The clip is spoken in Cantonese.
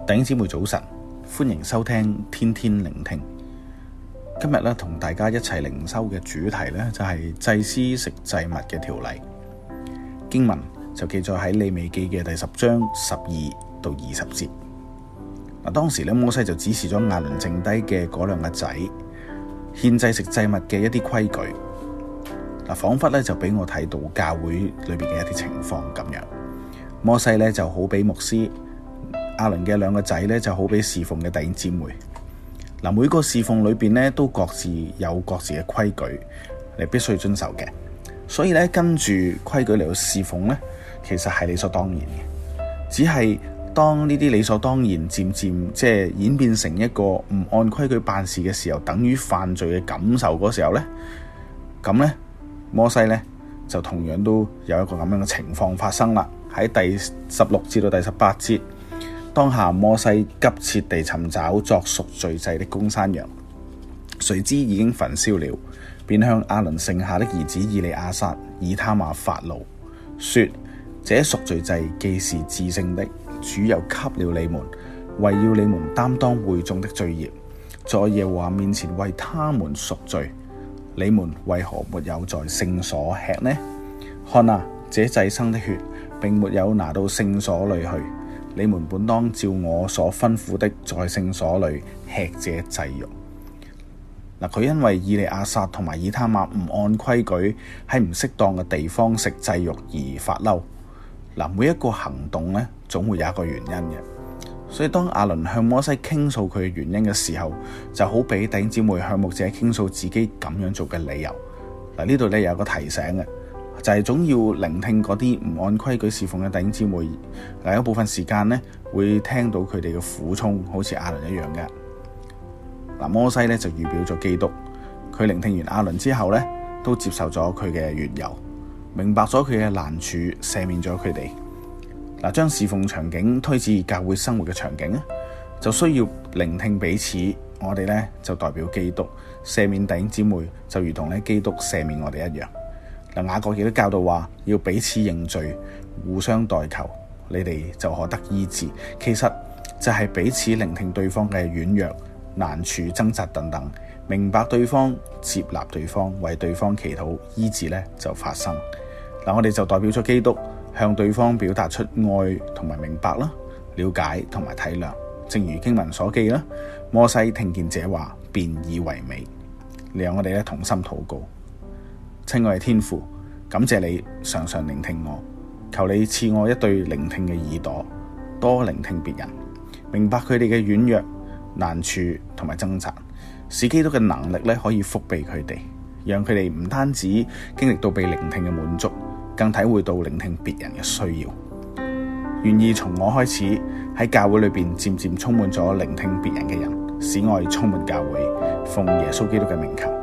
弟兄姊妹早晨，歡迎收聽天天靈聽。今日咧同大家一齊靈修嘅主題咧就係祭司食祭物嘅條例。經文就記載喺利未記嘅第10章12到20節。當時咧摩西就指示咗亞倫剩低嘅嗰兩個仔獻祭食祭物嘅一啲規矩。彷彿咧就俾我睇到教會裏邊嘅一啲情況咁樣。摩西咧就好比牧師，亞倫嘅兩個仔咧就好比侍奉嘅弟兄姊妹。每個侍奉裏邊咧都各自有各自嘅規矩，你必須遵守嘅。所以咧跟住規矩嚟到侍奉咧，其實係理所當然嘅。只係當呢啲理所當然漸漸演變成一個唔按規矩辦事嘅時候，等於犯罪嘅感受嗰時候咧，咁咧摩西咧就同樣都有一個咁樣嘅情況發生啦。喺第16至到第18節，當下摩西急切地尋找作贖罪祭的公山羊，誰知已經焚燒了，便向亞倫剩下的兒子以利亞撒、以他瑪發怒，說：這贖罪祭既是至聖的，主又給了你們，為要你們擔當會眾的罪孽，在耶和華面前為他們贖罪。你們為何沒有在聖所吃呢？看啊，這祭牲的血並沒有拿到聖所裏去，你們本當照我所吩咐的，在聖所裏吃這祭肉。佢因為以利亞撒同埋以他瑪唔按規矩喺唔適當嘅地方食祭肉而發嬲。每一個行動呢，總會有一個原因嘅。所以當亞倫向摩西傾訴佢嘅原因嘅時候，就好比弟兄姊妹向牧者傾訴自己咁樣做嘅理由。呢度有個提醒嘅，就係總要聆聽嗰啲唔按規矩侍奉嘅弟兄姊妹。有部分時間呢，會聽到佢哋嘅苦衷，好似亞倫一樣嘅。摩西呢就預表咗基督，佢聆聽完亞倫之後呢，都接受咗佢嘅緣由，明白咗佢嘅難處，赦免咗佢哋。將侍奉場景推至教會生活嘅場景，就需要聆聽彼此。我哋呢就代表基督，赦免弟兄姊妹，就如同基督赦免我哋一樣。雅各亦都教導話，要彼此認罪，互相代求，你哋就可得醫治。其實就係彼此聆聽對方嘅軟弱、難處、掙扎等等，明白對方，接納對方，為對方祈禱，醫治呢就發生。我哋就代表咗基督，向對方表達出愛同埋明白啦，了解同埋體諒。正如經文所記啦，摩西聽見這話，便以為美。讓我哋同心禱告。親愛的天父，感謝你常常聆聽我，求你賜我一對聆聽嘅耳朵，多聆聽別人，明白佢哋嘅軟弱、難處同埋掙扎，使基督嘅能力可以覆庇佢哋，讓佢哋唔單止經歷到被聆聽嘅滿足，更體會到聆聽別人嘅需要。願意從我開始，喺教會裏邊漸漸充滿咗聆聽別人嘅人，使愛充滿教會。奉耶穌基督嘅名求。